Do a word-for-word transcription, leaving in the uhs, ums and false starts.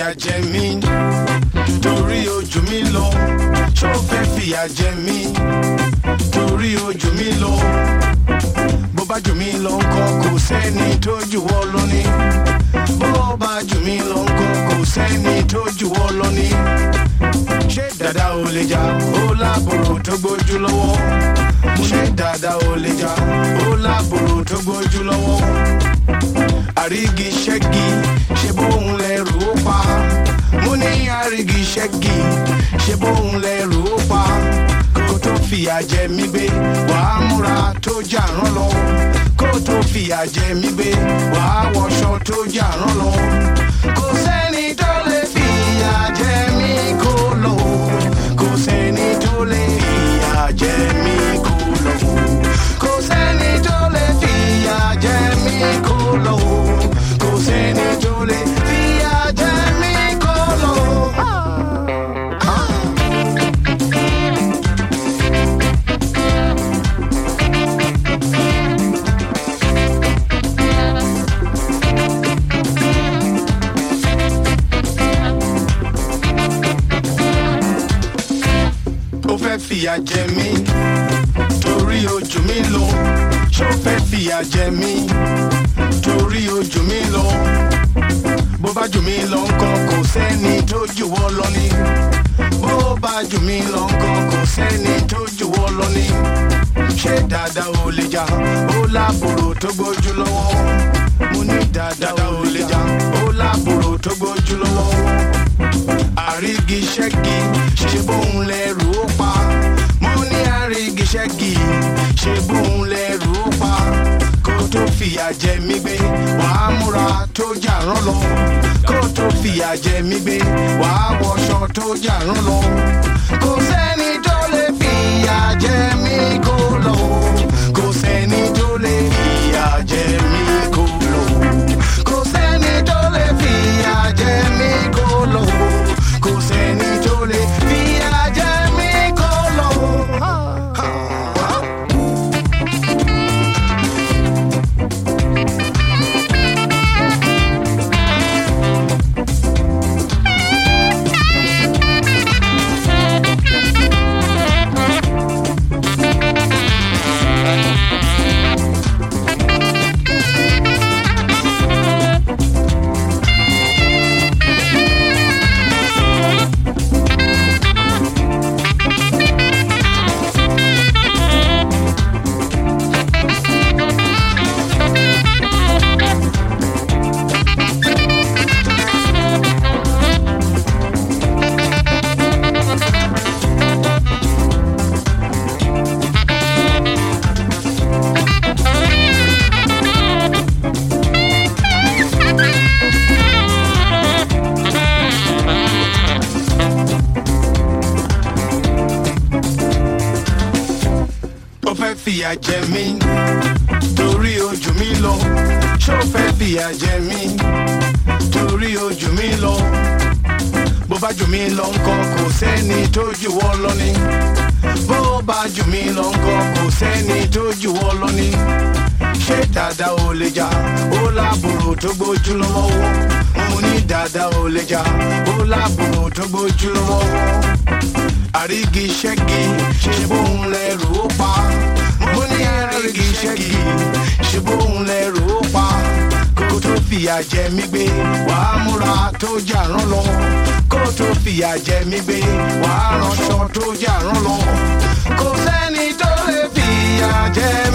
fìyà jẹ mí torí ojú mi lọ ṣó fẹ́ fìyà jẹ mí torí ojú mi lọ bó bá jù mí lọ ńkọ́ kò sẹ́ni tó jù wọ́ lọ ní bó bá jù mí lọ ńkọ́ kò sẹ́ni tó jù wọ́ lọ ní ṣé dada ò lè jà ó lábòrò tó gbójú lọ́wọ́ ṣé dada ò lè jà ó lábòrò tó gbójú lọ́wọ́ àrígi ṣẹ́gi ṣe bóun lẹ́rù ó pa mo ní àrígi ṣẹ́gi ṣe bóun lẹ́rù ó pa kó tó fìyà jẹ mí gbé wàá múra tó jà rán lọ kó tó fìyà jẹ mí gbé wàá wọṣọ tó jà rán lọ kò sẹ́ni tó lè fìyà jẹ mí kó lọ kò sẹ́ni tó lè fìyà jẹ mí kó lọ kò sẹ́ni tó lè fìyà jẹ mí kó lọ kò sẹ́ni tó lè fìyà jẹ mí kó lọ. Ó fẹ́ fìyà jẹ mí torí ojú mi lọ ṣó fẹ́ fìyà jẹ mí torí ojú mi lọ bó bá jù mí lọ ńkọ́ kò sẹ́ni tó jù wọ́ lọ ní bó bá jù mí lọ ńkọ́ kò sẹ́ni tó jù wọ́ lọ ní ṣé dada ò lè jà ó lábòrò tó gbójú lọ́wọ́ mo ní dada ò lè jà ó lábòrò tó gbójú lọ́wọ́ àrígi ṣẹ́gi ṣe bóun lẹ́rù ó pa mo ní àrígi ṣẹ́gi ṣe bóun lẹ́rù ó pa kó tó fìyà jẹ mí gbé wàá múra tó jà rán lọ kó tó fìyà jẹ mí gbé wàá wọṣọ tó jà rán lọ kò sẹ́ni tó lè fìyà jẹ mí kó lọ kò sẹ́ni tó lè fìyà jẹ mí kó lọ kò sẹ́ni tó lè fìyà jẹ mí kó lọ kò sẹ́ni tó lè fìyà jẹ mí kó lọ. Fìyà jẹ mí torí ojú mi lọ ṣó fẹ́ fìyà jẹ mí torí ojú mi lọ bó bá jù mí lọ ńkọ́ kò sẹ́ni tó jù wọ́ lọ ní bó bá jù mí lọ ńkọ́ kò sẹ́ni tó jù wọ́ lọ ní ṣé dada ò lè jà ó lábòrò tó gbójú lọ́wọ́ mo ní dada ò lè jà ó lábòrò tó gbójú lọ́wọ́ àrígi ṣẹ́gi ṣe bóun lẹ́rù ó pa mo ní àrígi ṣẹ́gi ṣe bóun lẹ́rù ó pa kó tó fìyà jẹ mí gbé wàá múra tó jà rán lọ kó tó fìyà jẹ mí gbé wàá ránṣọ tó jà rán lọ kò sẹ́ni tó lè fìyà jẹ mí.